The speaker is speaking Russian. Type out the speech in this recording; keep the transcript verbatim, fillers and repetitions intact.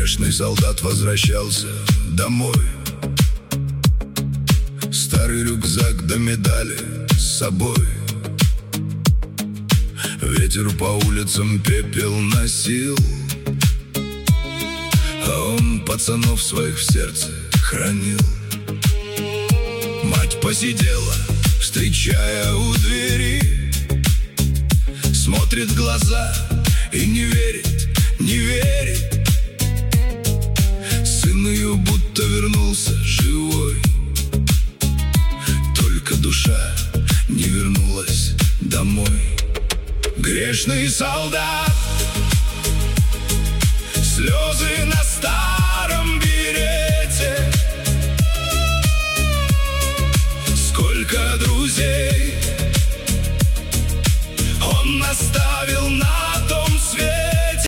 Грешный солдат возвращался домой. Старый рюкзак да медали с собой. Ветер по улицам пепел носил, а он пацанов своих в сердце хранил. Мать посидела, встречая у двери, смотрит в глаза и не верит